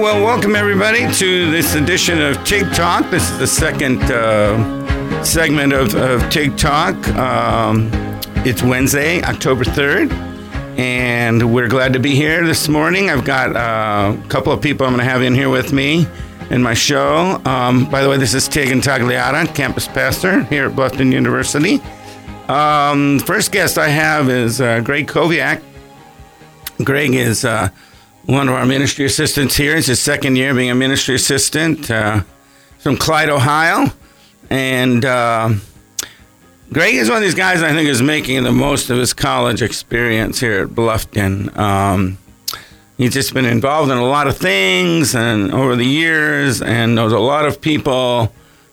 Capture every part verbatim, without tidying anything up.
well, welcome everybody to this edition of TIG Talk. This is the second uh, segment of, of TIG Talk. Um, it's Wednesday, October third, and we're glad to be here this morning. I've got uh, a couple of people I'm going to have in here with me in my show. Um, by the way, this is Tig Intagliata, campus pastor here at Bluffton University. Um, first guest I have is uh, Greg Koviak. Greg is uh, one of our ministry assistants here. It's his second year being a ministry assistant uh, from Clyde, Ohio. And uh, Greg is one of these guys I think is making the most of his college experience here at Bluffton. Um, he's just been involved in a lot of things and over the years and knows a lot of people.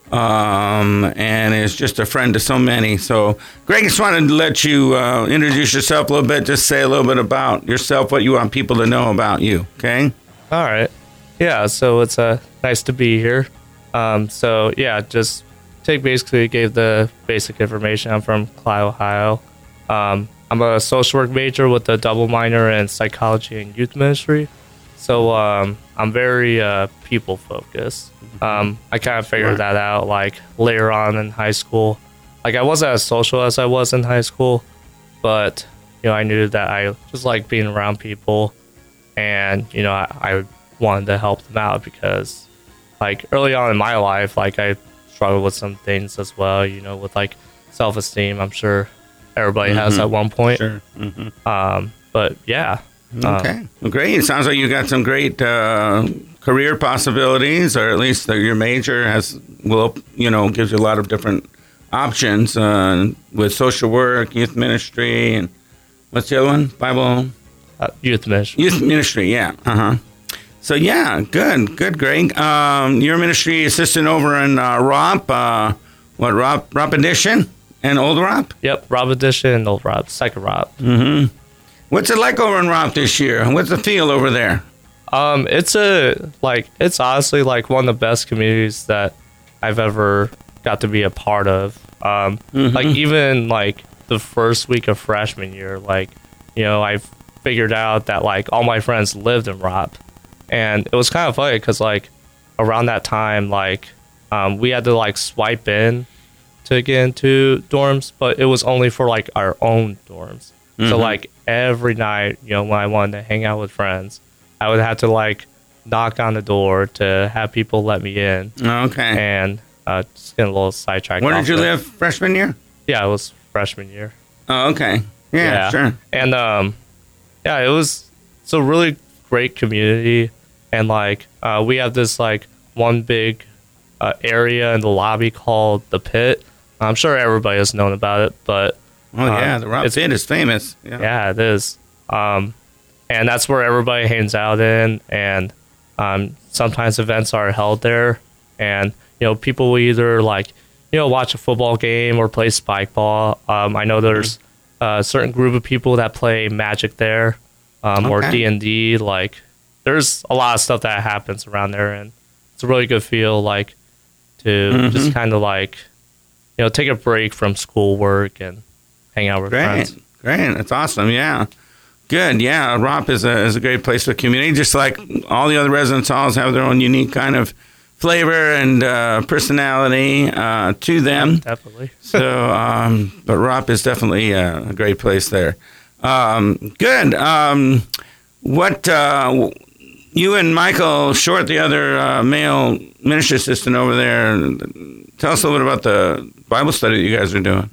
Um, and is just a friend to so many. So, Greg, I just wanted to let you uh, introduce yourself a little bit, just say a little bit about yourself, what you want people to know about you, okay? All right. Yeah, so it's uh, nice to be here. Um, so, yeah, just Tig basically gave the basic information. I'm from Clyde, Ohio. Um, I'm a social work major with a double minor in psychology and youth ministry. So um, I'm very uh, people-focused. Um, I kind of figured that out, like, later on in high school. Like, I wasn't as social as I was in high school, but, you know, I knew that I just like being around people, and, you know, I, I wanted to help them out because, like, early on in my life, like, I struggled with some things as well, you know, with, like, self-esteem. I'm sure everybody mm-hmm. has at one point. Sure. Mm-hmm. Um, but, yeah. Okay. Um, well, great. It sounds like you got some great uh, career possibilities, or at least the, your major has, will, you know, gives you a lot of different options uh, with social work, youth ministry, and what's the other one? Bible? Uh, youth ministry. Youth ministry, yeah. Uh-huh. So, yeah, good. Good, Greg. Um, you're a ministry assistant over in uh, R O P. Uh, what, R O P, R O P Edition and Old R O P? Yep, R O P Edition and Old R O P, second R O P. Mm-hmm. What's it like over in R O P this year? What's the feel over there? Um, it's a like it's honestly like one of the best communities that I've ever got to be a part of. Um, mm-hmm. Like even like the first week of freshman year, like you know I figured out that like all my friends lived in R O P, and it was kind of funny because like around that time like um, we had to like swipe in to get into dorms, but it was only for like our own dorms. Mm-hmm. So like every night, you know, when I wanted to hang out with friends, I would have to like knock on the door to have people let me in. Okay. And uh, just getting a little sidetracked. Where did you live freshman year? Yeah, it was freshman year. Oh, okay. Yeah, yeah. Sure. And um, yeah, it was it's a really great community, and like uh, we have this like one big uh, area in the lobby called the Pit. I'm sure everybody has known about it, but. Oh, yeah, the R O P Pit is famous. Yeah, yeah it is. Um, and that's where everybody hangs out in, and um, sometimes events are held there. And, you know, people will either, like, you know, watch a football game or play spike ball. Um, I know there's a certain group of people that play Magic there um, okay. or D and D. Like, there's a lot of stuff that happens around there, and it's a really good feel, like, to mm-hmm. just kind of, like, you know, take a break from schoolwork and hang out with great, friends. Great, that's awesome. Yeah, good. Yeah, R O P is a is a great place for community. Just like all the other residence halls have their own unique kind of flavor and uh, personality uh, to them. Yeah, definitely. so, um, but R O P is definitely uh, a great place there. Um, good. Um, what uh, you and Michael Short, the other uh, male ministry assistant over there, tell us a little bit about the Bible study that you guys are doing.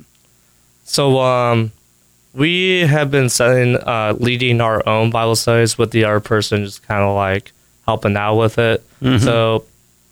So um, we have been setting, uh, leading our own Bible studies with the other person just kind of like helping out with it. Mm-hmm. So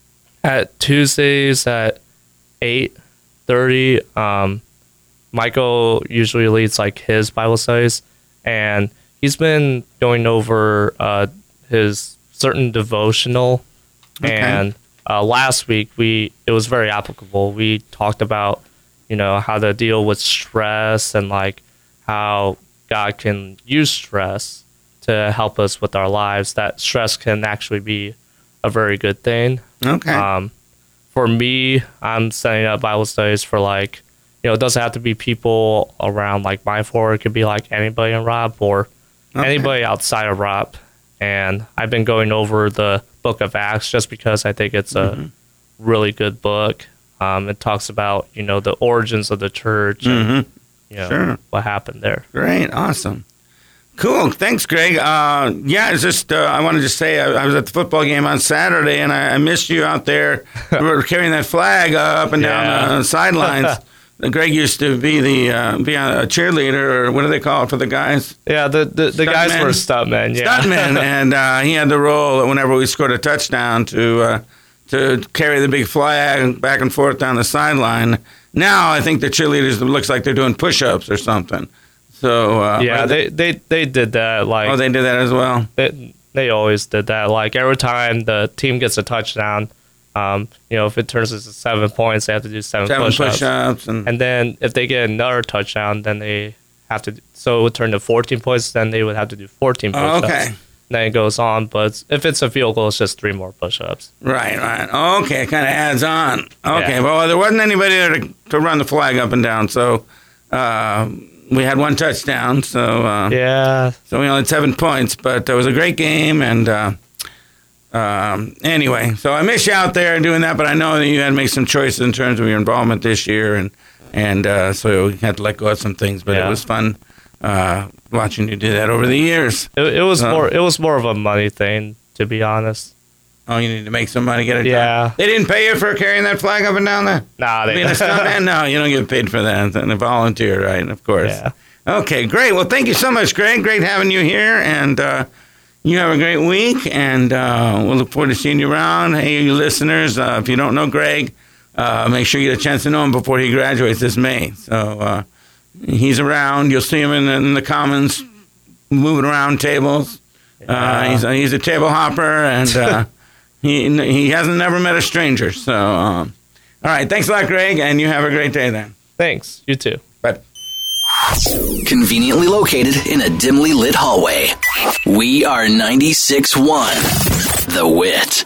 at Tuesdays at eight thirty, um, Michael usually leads like his Bible studies, and he's been going over uh, his certain devotional. Okay. And uh, last week we it was very applicable. We talked about you know, how to deal with stress and like how God can use stress to help us with our lives. That stress can actually be a very good thing. Okay. Um, for me, I'm setting up Bible studies for like, you know, it doesn't have to be people around like my floor. It could be like anybody in R O P or okay. anybody outside of R O P. and I've been going over the Book of Acts just because I think it's a mm-hmm. really good book. Um, it talks about, you know, the origins of the church and mm-hmm. you know, sure. what happened there. Great, awesome. Cool. Thanks, Greg. Uh, yeah, it's just, uh, I wanted to say I, I was at the football game on Saturday, and I, I missed you out there. We were carrying that flag uh, up and down yeah. the sidelines. Greg used to be the uh, be a cheerleader, or what do they call it for the guys? Yeah, the the, the guys were stuntmen. Yeah. Stuntmen, and uh, he had the role whenever we scored a touchdown to uh, to carry the big flag back and forth down the sideline. Now I think the cheerleaders, it looks like they're doing push-ups or something. So uh, yeah, they, they they did that. Like oh, they did that as well. They, they always did that. Like every time the team gets a touchdown. Um, you know, if it turns into seven points, they have to do seven, seven push-ups. push-ups and, and then if they get another touchdown, then they have to. So it would turn to fourteen points. Then they would have to do fourteen push-ups. Oh, okay. Then it goes on, but if it's a field goal, it's just three more push-ups. Right, right. Okay, it kind of adds on. Okay, yeah. Well, there wasn't anybody there to, to run the flag up and down, so uh, we had one touchdown. So uh, yeah. So we only had seven points, but it was a great game, and. Uh, Um, anyway, so I miss you out there doing that, but I know that you had to make some choices in terms of your involvement this year, and and uh, so we had to let go of some things. But yeah. It was fun uh, watching you do that over the years. It, it was uh, more it was more of a money thing, to be honest. Oh, you need to make some money, get it yeah. done. They didn't pay you for carrying that flag up and down there? Nah, they didn't. No, you don't get paid for that. And a volunteer, right? Of course. Yeah. Okay, great. Well, thank you so much, Greg. Great having you here, and. Uh, You have a great week, and uh, we'll look forward to seeing you around. Hey, you listeners, uh, if you don't know Greg, uh, make sure you get a chance to know him before he graduates this May. So uh, he's around. You'll see him in the, in the Commons moving around tables. Uh, yeah. he's, a, he's a table hopper, and uh, he he hasn't never met a stranger. So, um, all right, thanks a lot, Greg, and you have a great day then. Thanks. You too. Bye. Conveniently located in a dimly lit hallway. We are ninety-six point one, The Wit.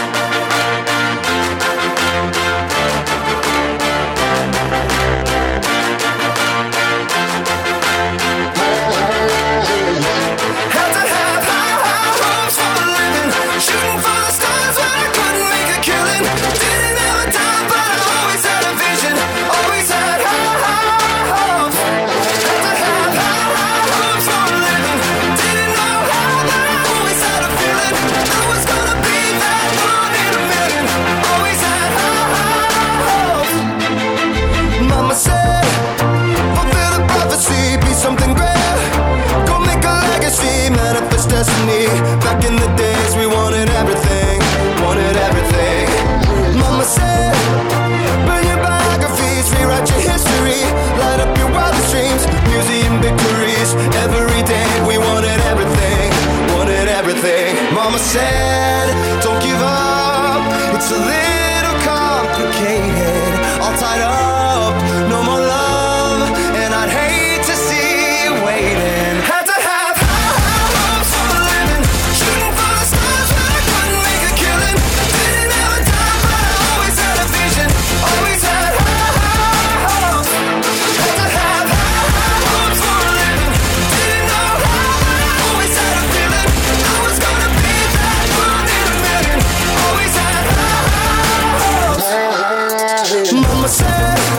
Destiny. Back in the days we wanted everything, wanted everything. Mama said, burn your biographies, rewrite your history, light up your wildest dreams, museum victories. Every day we wanted everything, wanted everything. Mama said, don't give up, it's a little complicated, all tied up, no more love, and I'd hate to see you waiting. Had to have Mama said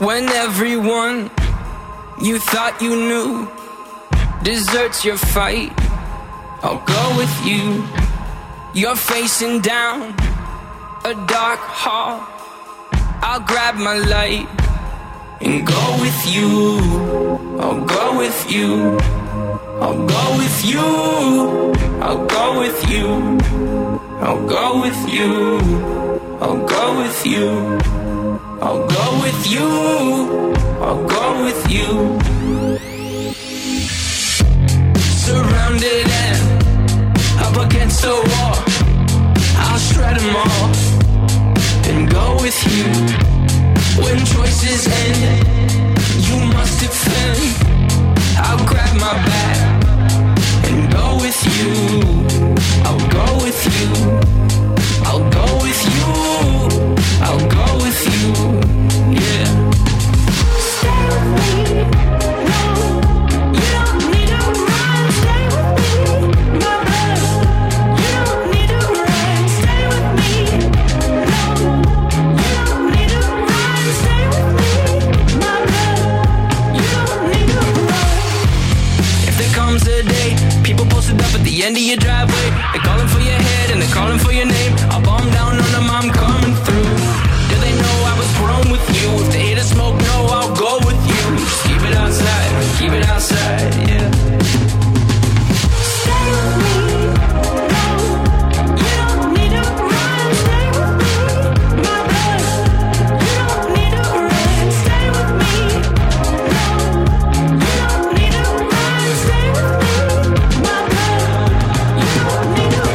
When everyone you thought you knew deserts your fight, I'll go with you. You're facing down a dark hall, I'll grab my light and go with you. I'll go with you. I'll go with you. I'll go with you. I'll go with you. I'll go with you. I'll go with you. I'll go with you. Surrounded and up against the wall, I'll shred them all and go with you. When choices end, you must defend. I'll grab my bag and go with you. I'll go with you. I'll go with you. I'll go with you. Yeah. Stay with me. No, you don't need to run. Stay with me, my brother. You don't need to run. Stay with me. No, you don't need to run. Stay with me, my brother. You don't need to run. If there comes a day, people posted up at the end of your driveway, they're calling for your head and they're calling for your name. I'll bomb down on them, I'm coming through. Do they know I was grown with you? If they hear the smoke, no, I'll go with you. Just keep it outside, keep it outside, yeah. Stay with me, no, you don't need to run. Stay with me, my brother. You don't need to run. Stay with me, no, you don't need to run. Stay with me, my brother. You don't need to run.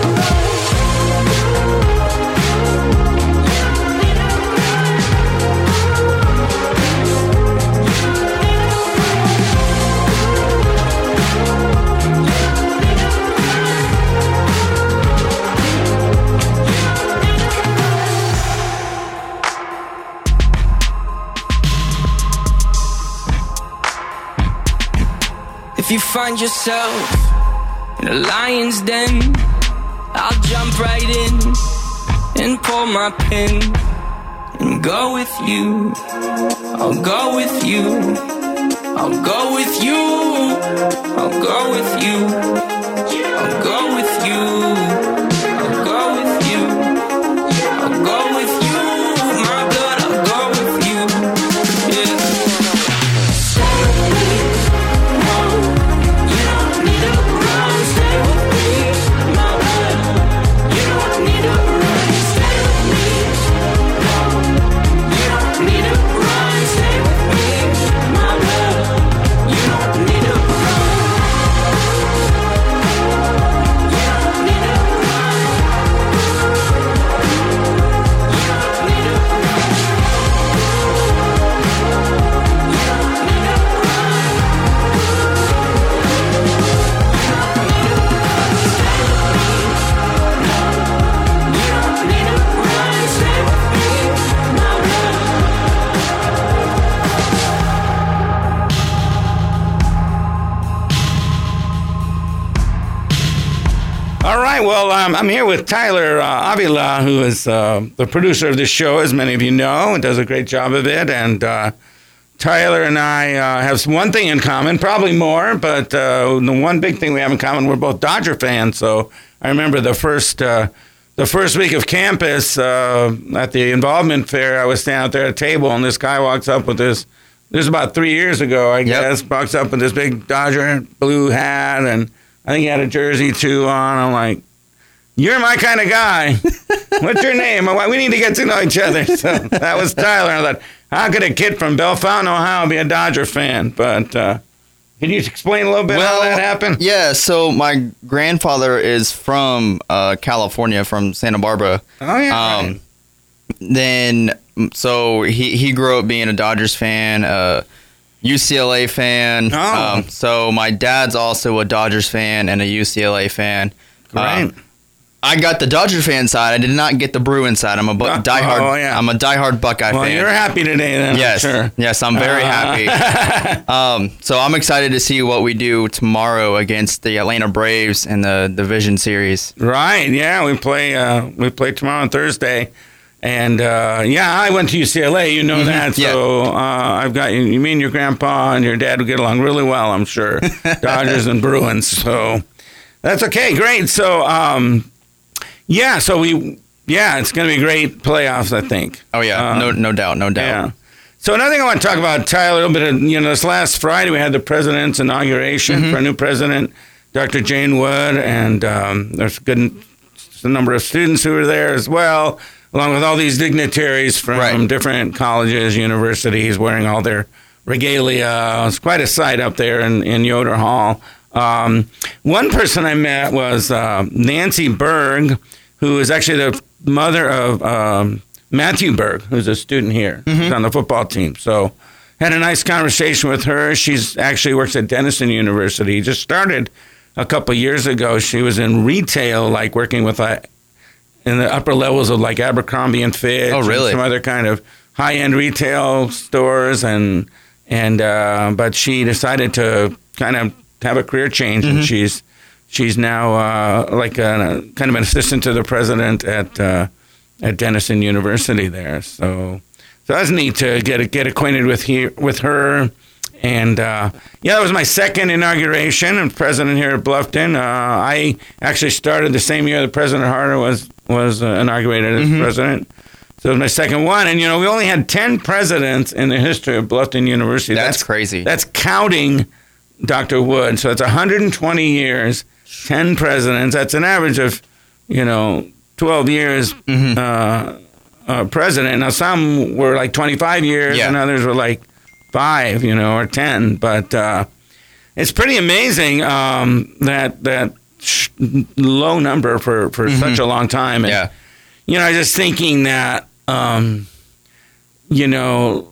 If you find yourself in a lion's den, I'll jump right in and pull my pin and go with you. I'll go with you. I'll go with you. I'll go with you. I'll go with you. I'll go with you. I'll go with you. My blood, I'll go with you. Yeah. Stay with me. No, you don't need to run. Stay with me. My blood, you don't need to run. Stay with me. No, you don't need to run. Stay with me. My blood, you don't need to run. You don't need to run. You don't need to run. You don't need to run. You don't need to run. Stay with me, my blood. All right, well, um, I'm here with Tyler uh, Avila, who is uh, the producer of this show, as many of you know, and does a great job of it. And uh, Tyler and I uh, have one thing in common, probably more, but uh, the one big thing we have in common, we're both Dodger fans. So I remember the first uh, the first week of campus uh, at the involvement fair, I was standing out there at a table, and this guy walks up with this, this is about three years ago, I guess, walks up with this big Dodger blue hat, and I think he had a jersey too on. I'm like, you're my kind of guy. What's your name? Well, we need to get to know each other. So that was Tyler. I thought, how could a kid from Bellefonte, Ohio, be a Dodger fan? But uh, can you explain a little bit how that happened? Yeah, so my grandfather is from uh, California, from Santa Barbara. Oh, yeah. Um, right. Then, so he, he grew up being a Dodgers fan, uh, U C L A fan. Oh. Um, so my dad's also a Dodgers fan and a U C L A fan. Great. Um, I got the Dodger fan side. I did not get the Bruin side. I'm a bu- Oh, diehard. oh, yeah. I'm a diehard Buckeye Well, fan. you're happy today, then. Yes, I'm sure. yes, I'm very Uh, happy. Um, so I'm excited to see what we do tomorrow against the Atlanta Braves in the Division Series. Right. Yeah, we play. Uh, we play tomorrow on Thursday, And uh, yeah, I went to U C L A. You know Mm-hmm. that. Yeah. So uh, I've got you. You mean your grandpa and your dad would get along really well, I'm sure. Dodgers and Bruins. So that's okay. Great. So um, yeah. So we yeah, it's going to be great playoffs, I think. Oh yeah, Um, no no doubt, no doubt. Yeah. So another thing I want to talk about, Ty, a little bit of, you know, this last Friday we had the president's inauguration Mm-hmm. for a new president, Doctor Jane Wood, and um, there's a good a number of students who were there as well, along with all these dignitaries from Right. different colleges, universities, wearing all their regalia. It's quite a sight up there in, in Yoder Hall. Um, one person I met was uh, Nancy Berg, who is actually the mother of um, Matthew Berg, who's a student here. He's on the football team. So had a nice conversation with her. She's actually works at Denison University. Just started a couple years ago. She was in retail, like working with uh, in the upper levels of like Abercrombie and Fitch. Oh, really? And some other kind of high-end retail stores. And, and uh, but she decided to kind of have a career change. And she's she's now uh, like a, kind of an assistant to the president at uh, at Denison University there. So so that's neat to get get acquainted with he, with her. And uh, yeah, that was my second inauguration and president here at Bluffton. Uh, I actually started the same year that President Harder was was uh, inaugurated as president. So it was my second one. And you know, we only had ten presidents in the history of Bluffton University. That's crazy. That's counting Doctor Wood. So it's one hundred twenty years, ten presidents. That's an average of, you know, twelve years uh, uh, president. Now, some were like twenty-five years Yeah. and others were like five, you know, or ten. But uh, it's pretty amazing um, that that sh- low number for, for such a long time. And, Yeah. you know, I was just thinking that, um, you know,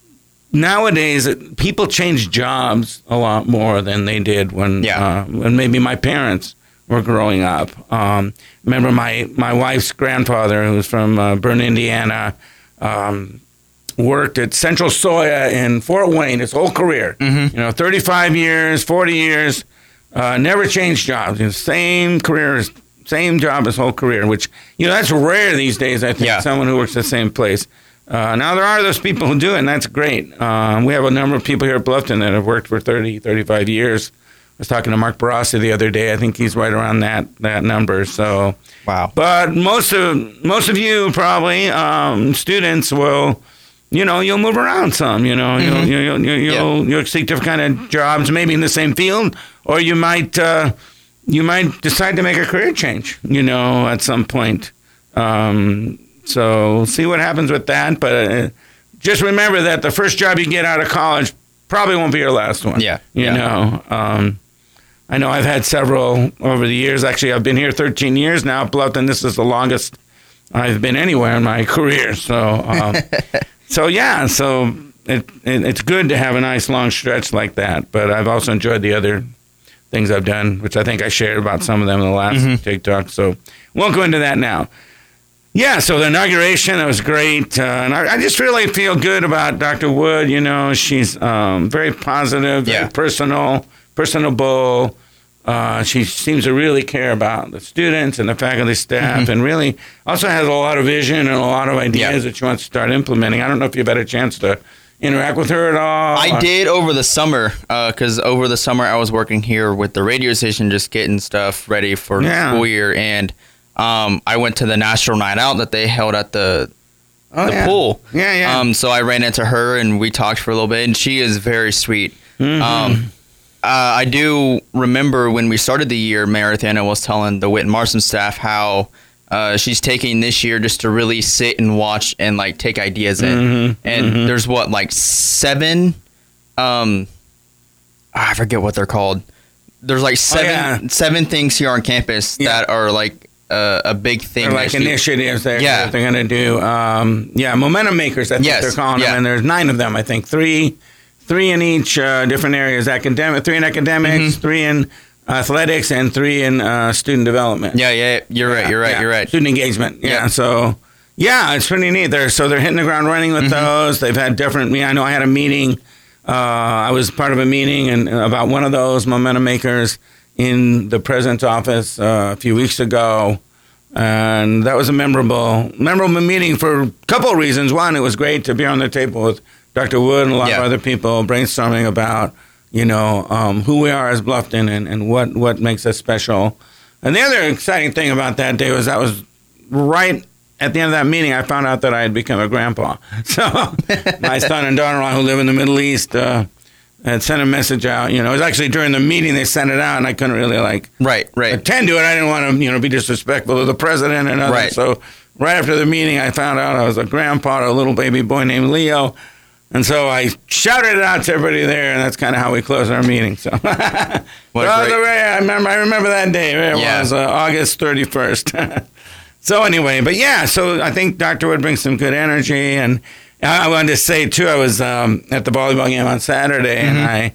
nowadays people change jobs a lot more than they did when, Yeah. uh, when maybe my parents were growing up. Um, remember my, my wife's grandfather, who was from uh, Bern, Indiana, um, worked at Central Soya in Fort Wayne his whole career. You know, thirty-five years, forty years, uh, never changed jobs. You know, same career, same job his whole career, which, you know, that's rare these days, I think, Yeah. someone who works at the same place. Uh, now, there are those people who do it, and that's great. Um, we have a number of people here at Bluffton that have worked for thirty, thirty-five years. I was talking to Mark Barassi the other day. I think he's right around that, that number. So, Wow. but most of most of you probably um, students will, you know, you'll move around some. You know, you'll you'll you'll, you'll, you'll seek different kind of jobs, maybe in the same field, or you might uh, you might decide to make a career change. You know, at some point. Um, so see what happens with that. But uh, just remember that the first job you get out of college probably won't be your last one. Yeah, You yeah. know. Um, I know I've had several over the years. Actually, I've been here thirteen years now at Bluffton. This is the longest I've been anywhere in my career. So, um, so yeah, so it, it it's good to have a nice long stretch like that. But I've also enjoyed the other things I've done, which I think I shared about some of them in the last TikTok. So won't go into that now. Yeah, so the inauguration, that was great. Uh, and I, I just really feel good about Doctor Wood. You know, she's um, very positive, very Yeah. personal, personable. Uh, she seems to really care about the students and the faculty staff, and really also has a lot of vision and a lot of ideas Yeah. that she wants to start implementing. I don't know if you've had a chance to interact with her at all. I or- did over the summer, because over the summer I was working here with the radio station, just getting stuff ready for Yeah. the school year, and um, I went to the National Night Out that they held at the Oh, the yeah. pool. Yeah, yeah. Um, so I ran into her and we talked for a little bit, and she is very sweet. Mm-hmm. Um, uh, I do remember when we started the year, Meredith Anna was telling the Whit and Marston staff how uh, she's taking this year just to really sit and watch and like take ideas in. Mm-hmm. And there's what, like seven, um, I forget what they're called. There's like seven Oh, yeah. seven things here on campus Yeah. that are like uh, a big thing. They're like that she- initiatives that, Yeah. that they're going to do. Um, yeah, momentum makers, I think Yes, they're calling yeah. them. And there's nine of them, I think. Three three in each uh, different areas. Academic, three in academics, Mm-hmm. three in athletics, and three in uh, student development. Yeah, yeah, you're right, you're right, Yeah, you're right. Student engagement. Yeah, Yeah. so... Yeah, it's pretty neat. They're so they're hitting the ground running with Mm-hmm. those. They've had different. Yeah, I know I had a meeting. Uh, I was part of a meeting and about one of those momentum makers in the president's office uh, a few weeks ago. And that was a memorable, memorable meeting for a couple of reasons. One, it was great to be on the table with Doctor Wood and a lot Yeah. of other people brainstorming about, you know, um, who we are as Bluffton and, and what, what makes us special. And the other exciting thing about that day was that was right at the end of that meeting, I found out that I had become a grandpa. So my son and daughter-in-law who live in the Middle East uh, had sent a message out. You know, it was actually during the meeting they sent it out, and I couldn't really, like, Right, right. attend to it. I didn't want to, you know, be disrespectful to the president and others. Right. So right after the meeting, I found out I was a grandpa to a little baby boy named Leo. And so I shouted it out to everybody there, and that's kind of how we closed our meeting. So, What a Well, great- the way I remember, I remember that day. It Yeah. was uh, August thirty-first. So anyway, but yeah, so I think Doctor Wood brings some good energy, and I wanted to say too, I was um, at the volleyball game on Saturday, and I,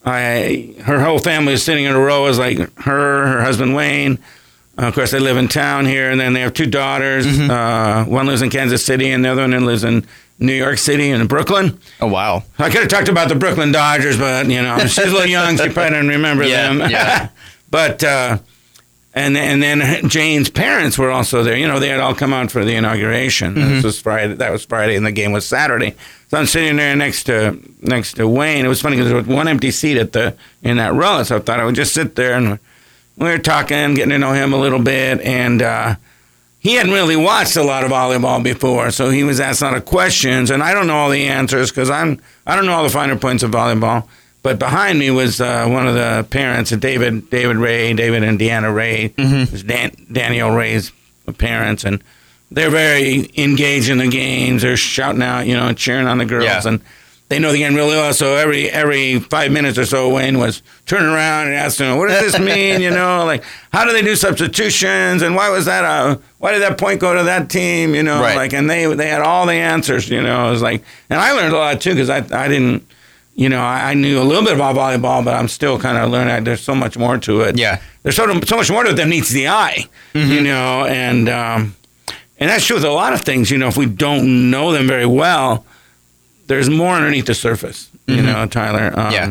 I, her whole family was sitting in a row. It was like her, her husband Wayne. Uh, of course, they live in town here, and then they have two daughters. Uh, one lives in Kansas City, and the other one lives in New York City and Brooklyn. Oh, wow. I could have talked about the Brooklyn Dodgers, but you know she's a little young; she probably didn't remember Yeah, them. yeah. But uh, and and then Jane's parents were also there. You know, they had all come out for the inauguration. Mm-hmm. This was Friday. That was Friday, and the game was Saturday. So I'm sitting there next to next to Wayne. It was funny because there was one empty seat at the in that row, so I thought I would just sit there, and we were talking, getting to know him a little bit, and. Uh, He hadn't really watched a lot of volleyball before, so he was asked a lot of questions, and I don't know all the answers because I'm I don't know all the finer points of volleyball. But behind me was uh, one of the parents, David David Ray, David and Deanna Ray, mm-hmm. was Dan, Danielle Ray's parents, and they're very engaged in the games. They're shouting out, you know, cheering on the girls, Yeah. and they know the game really well. So every every five minutes or so, Wayne was turning around and asking them, "What does this mean?" You know, like how do they do substitutions, and why was that a why did that point go to that team? You know, Right. like and they they had all the answers. You know, it was like, and I learned a lot too because I I didn't, you know, I, I knew a little bit about volleyball, but I'm still kind of learning. There's so much more to it. Yeah. There's so so much more to it than meets the eye. You know, and um, and that's true with a lot of things. You know, if we don't know them very well. There's more underneath the surface, you Mhm. know, Tyler. Um, Yeah.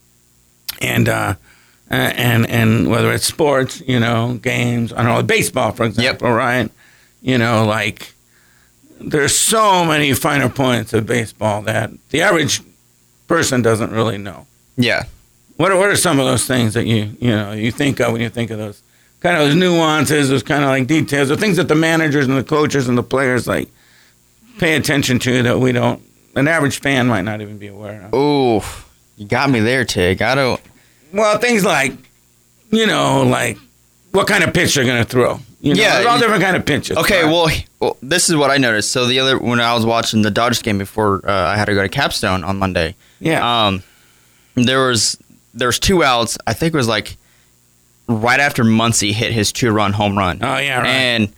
And uh, and and whether it's sports, you know, games, I don't know, baseball, for example, right? You know, like there's so many finer points of baseball that the average person doesn't really know. Yeah. What are, what are some of those things that you you know you think of when you think of those kind of those nuances, those kind of like details, the things that the managers and the coaches and the players like pay attention to that we don't. An average fan might not even be aware of. Ooh, you got me there, Tig. I don't. Well, things like, you know, like what kind of pitch they're going to throw. You know, Yeah, there's all you- different kind of pitches. Okay, right? well, well, this is what I noticed. So the other when I was watching the Dodgers game before uh, I had to go to Capstone on Monday. yeah, Um, there was there was two outs. I think it was like right after Muncy hit his two run home run. oh yeah, right. And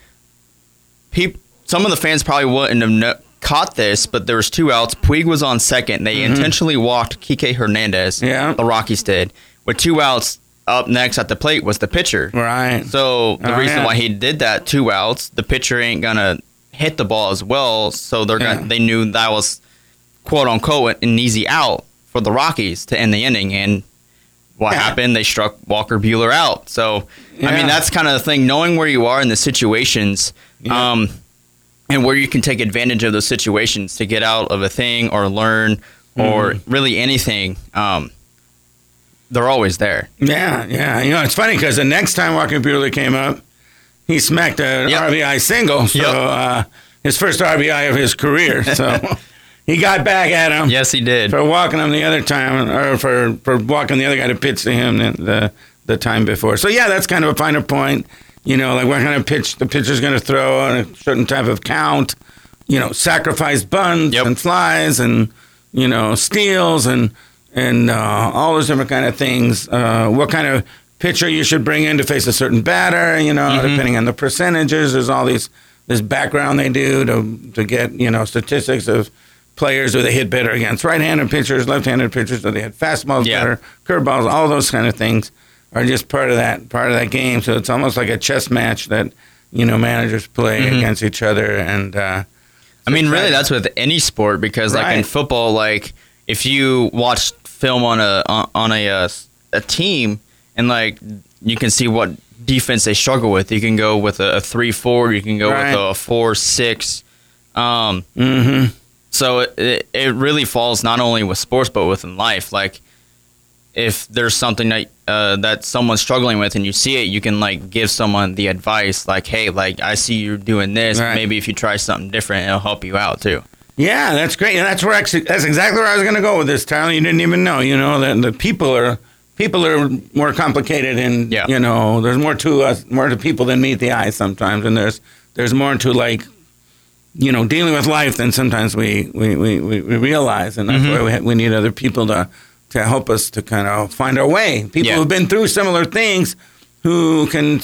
peop, some of the fans probably wouldn't have kno- caught this, but there was two outs. Puig was on second. They intentionally walked Kike Hernandez. Mm-hmm. Yeah. The Rockies did. With two outs, up next at the plate was the pitcher. right. So the Oh, reason yeah. why he did that, two outs, the pitcher ain't gonna hit the ball as well. So they're Yeah. gonna, they knew that was quote unquote an easy out for the Rockies to end the inning. And what Yeah. happened? They struck Walker Buehler out. So I Yeah. mean, that's kind of the thing. Knowing where you are in the situations, Yeah. um, and where you can take advantage of those situations to get out of a thing or learn or Mm-hmm. really anything. Um, they're always there. Yeah, yeah. You know, it's funny because the next time Walker Buehler came up, he smacked an Yep. R B I single. So Yep. uh, his first R B I of his career. So he got back at him. Yes, he did. For walking him the other time, or for, for walking the other guy to pitch to him the, the the time before. So yeah, that's kind of a finer point. You know, like what kind of pitch the pitcher's going to throw on a certain type of count. You know, sacrifice bunts Yep. and flies and you know steals and and uh, all those different kind of things. Uh, what kind of pitcher you should bring in to face a certain batter? You know, depending on the percentages. There's all these this background they do to to get you know statistics of players who they hit better against right-handed pitchers, left-handed pitchers, so they had fastballs Yeah. better, curveballs, all those kind of things are just part of that part of that game. So it's almost like a chess match that you know managers play Mhm. against each other. And uh, I mean, really, Right. that's with any sport because, like in Right. football, like if you watch film on a on, on a uh, a team and like you can see what defense they struggle with. You can go with a, a three four. You can go Right. with a four six. Um, Mm-hmm. so it, it it really falls not only with sports but within life. Like if there's something that uh, that someone's struggling with and you see it, you can like give someone the advice. Like, hey, like I see you doing this. Right. Maybe if you try something different, it'll help you out too. Yeah, that's great, and that's where actually, that's exactly where I was going to go with this, Tyler. You didn't even know, you know, that the people are people are more complicated, and Yeah. you know, there's more to us, more to people than meet the eye sometimes, and there's there's more to like, you know, dealing with life than sometimes we we, we, we we realize, and that's why we ha- we need other people to to help us to kind of find our way. People Yeah. who've been through similar things, who can,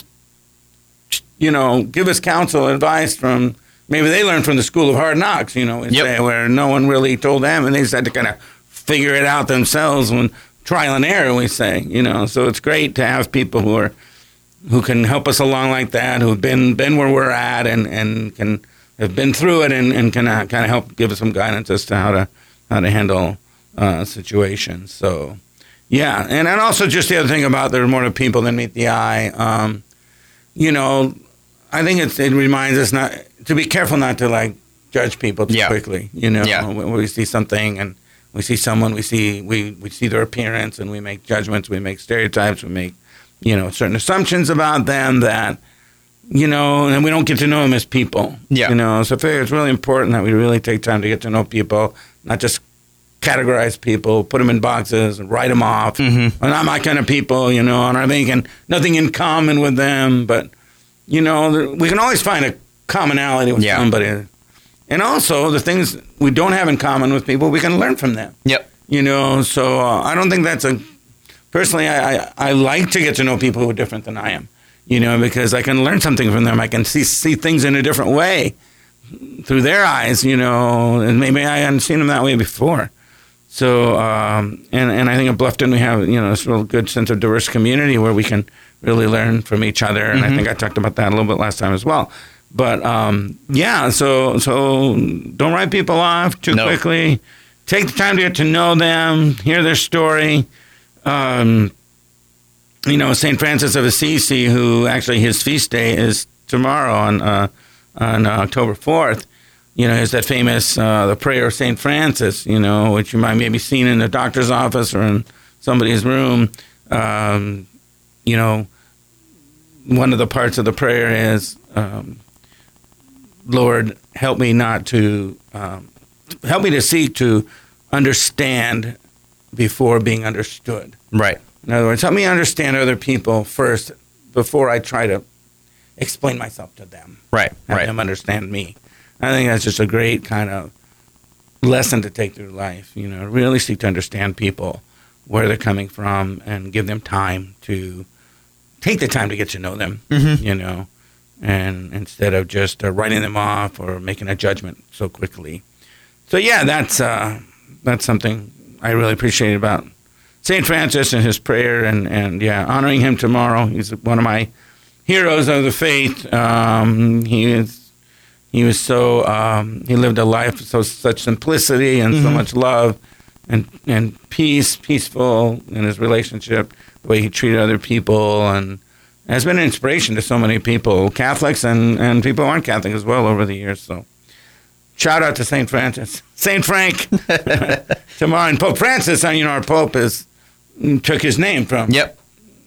you know, give us counsel, advice from. Maybe they learned from the school of hard knocks, you know, and Yep. say, where no one really told them, and they just had to kind of figure it out themselves when trial and error, we say, you know. So it's great to have people who are who can help us along like that, who've been been where we're at, and, and can have been through it, and, and can uh, kind of help give us some guidance as to how to how to handle uh, situations. So, yeah, and and also just the other thing about there are more to people than meet the eye. Um, you know, I think it's, it reminds us not to be careful not to like judge people too Yeah. quickly. You know, Yeah. when we see something and we see someone, we see we, we see their appearance, and we make judgments, we make stereotypes, we make, you know, certain assumptions about them that, you know, and we don't get to know them as people. Yeah. You know, so I figure it's really important that we really take time to get to know people, not just categorize people, put them in boxes, and write them off. Mm-hmm. Well, not my kind of people, you know, and I'm thinking nothing in common with them, but, you know, there- we can always find a commonality with Yeah. somebody. And also, the things we don't have in common with people, we can learn from them. Yep. You know, so uh, I don't think that's a. Personally, I, I I like to get to know people who are different than I am. You know, because I can learn something from them. I can see see things in a different way through their eyes. You know, and maybe I hadn't seen them that way before. So, um, and and I think at Bluffton we have, you know, this real good sense of diverse community where we can really learn from each other. And I think I talked about that a little bit last time as well. But um, yeah, so so don't write people off too No. quickly. Take the time to get to know them, hear their story. Um, you know, Saint Francis of Assisi, who actually his feast day is tomorrow on uh, on October fourth. You know, is that famous uh, the prayer of Saint Francis? You know, which you might maybe seen in the doctor's office or in somebody's room. Um, you know, one of the parts of the prayer is, um, Lord, help me not to, um, help me to seek to understand before being understood. Right. In other words, help me understand other people first before I try to explain myself to them. Right. Have Right. them understand me. I think that's just a great kind of lesson to take through life. You know, really seek to understand people, where they're coming from, and give them time to take the time to get to know them. Mhm. You know, and instead of just uh, writing them off or making a judgment so quickly. So yeah, that's uh, that's something I really appreciate about Saint Francis and his prayer, and, and yeah, honoring him tomorrow. He's one of my heroes of the faith. Um, he is he was so um, he lived a life of so such simplicity and so much love and and peace, peaceful in his relationship, the way he treated other people, and has been an inspiration to so many people, Catholics and, and people who aren't Catholic as well over the years. So shout out to Saint Francis, Saint Frank tomorrow, and Pope Francis. You know, our Pope is took his name from Yep.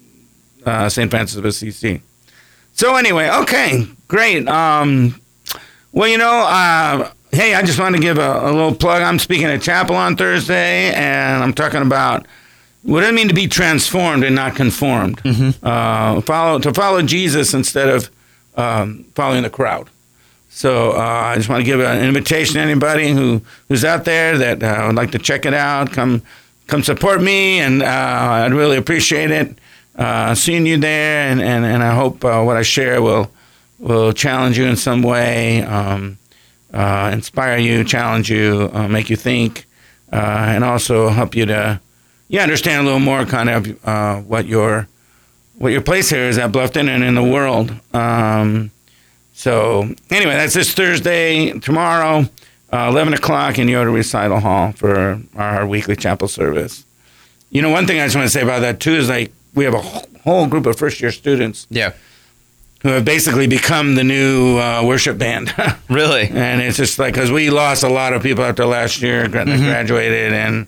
uh, Saint Francis of Assisi. So anyway, okay, great. Um, well, you know, uh, hey, I just want to give a, a little plug. I'm speaking at chapel on Thursday, and I'm talking about what does it mean to be transformed and not conformed. Uh, follow to follow Jesus instead of um, following the crowd. So uh, I just want to give an invitation to anybody who, who's out there that uh, would like to check it out. Come, come support me, and uh, I'd really appreciate it. Uh, seeing you there, and, and, and I hope uh, what I share will will challenge you in some way, um, uh, inspire you, challenge you, uh, make you think, uh, and also help you to yeah understand a little more kind of uh, what your what your place here is at Bluffton and in the world. Um, so anyway, that's this Thursday, tomorrow, uh, eleven o'clock in Yoda Recital Hall for our weekly chapel service. You know, one thing I just want to say about that too is like we have a whole whole group of first year students Yeah. who have basically become the new uh, worship band. Really? And it's just like, because we lost a lot of people after last year that Mm-hmm. graduated, and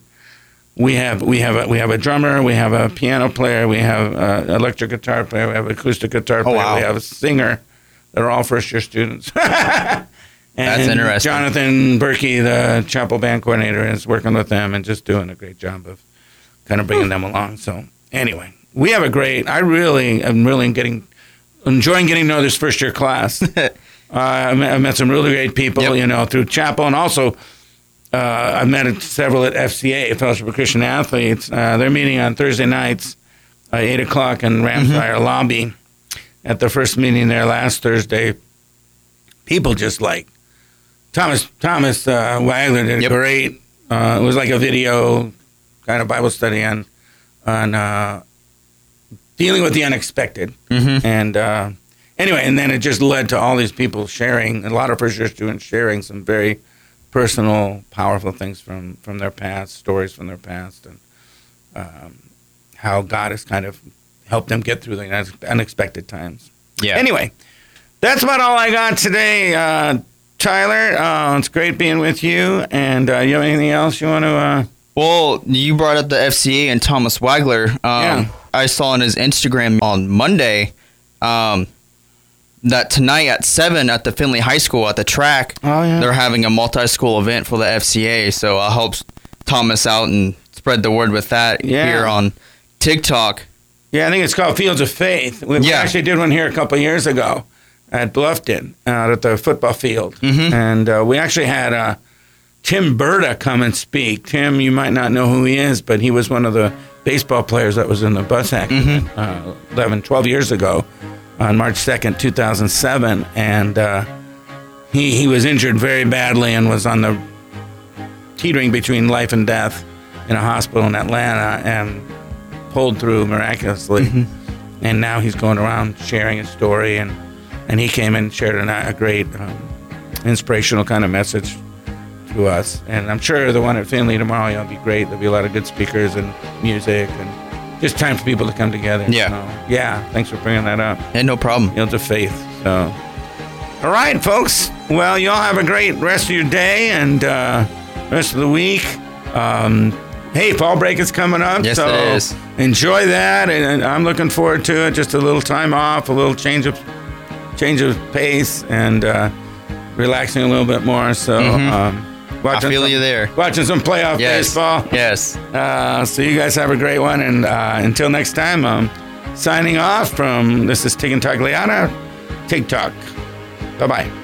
we have we have a, we have a drummer, we have a piano player, we have an electric guitar player, we have an acoustic guitar player, wow. we have a singer. They're all first year students. And That's interesting. Jonathan Berkey, the chapel band coordinator, is working with them and just doing a great job of kind of bringing them along. So anyway, we have a great. I really am really getting enjoying getting to know this first year class. uh, I met, I met some really great people, Yep. you know, through chapel, and also uh, I've met several at F C A, Fellowship of Christian Athletes. Uh, they're meeting on Thursday nights, uh, eight o'clock in Ramsire Mm-hmm. lobby. At the first meeting there last Thursday, people just like Thomas Thomas uh, Wagler did Yep. great. Uh, it was like a video kind of Bible study on on uh, dealing with the unexpected. Mm-hmm. And uh, anyway, and then it just led to all these people sharing, a lot of first year students sharing some very personal, powerful things from, from their past, stories from their past, and um, how God has kind of helped them get through the unexpected times. Yeah. Anyway, that's about all I got today, uh, Tyler. Uh, it's great being with you. And uh, you have anything else you want to? Uh... Well, you brought up the F C A and Thomas Wagler. Um, Yeah. I saw on his Instagram on Monday um, that tonight at seven at the Findlay High School at the track, Oh, yeah. they're having a multi-school event for the F C A. So I'll help Thomas out and spread the word with that Yeah. here on TikTok. Yeah, I think it's called Fields of Faith. We, we Yeah. actually did one here a couple of years ago at Bluffton, out at the football field. Mhm. And uh, we actually had uh, Tim Berta come and speak. Tim, you might not know who he is, but he was one of the baseball players that was in the bus accident uh, eleven, twelve years ago on March second, two thousand seven. And uh, he, he was injured very badly and was on the teetering between life and death in a hospital in Atlanta, and pulled through miraculously. And now he's going around sharing his story, and, and he came and shared a, a great um, inspirational kind of message to us. And I'm sure the one at Findlay tomorrow will be great. There'll be a lot of good speakers and music and just time for people to come together. Yeah. So, yeah, thanks for bringing that up. And no problem. Fields of Faith. So, all right, folks. Well, y'all have a great rest of your day and uh, rest of the week. Um, hey, fall break is coming up. Yes, so it is. Enjoy that, and I'm looking forward to it. Just a little time off, a little change of change of pace, and uh, relaxing a little bit more. So, Mhm. um, watching I feel some, you there. Watching some playoff Yes. baseball. Yes. Uh, so you guys have a great one, and uh, until next time, um, signing off from this is Tig and Tagliana, TikTok. Bye bye.